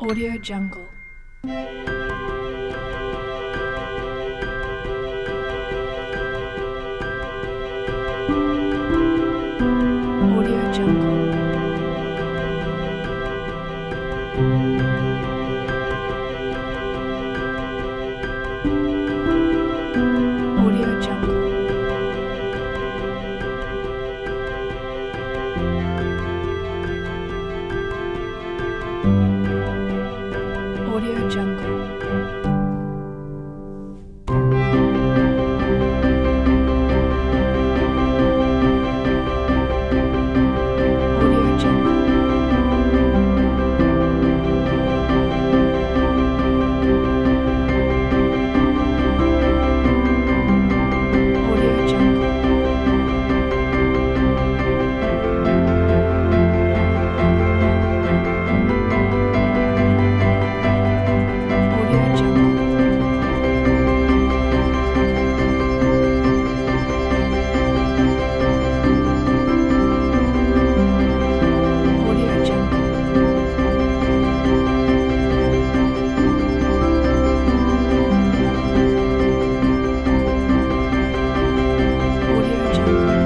Audio Jungle. Audio Jungle. Audio Jungle. Audio Jungle. Audio Jungle. Audio Jungle. Audio Jungle. Audio Jungle. Audio Jungle.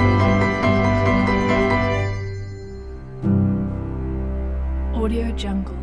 Audio Jungle.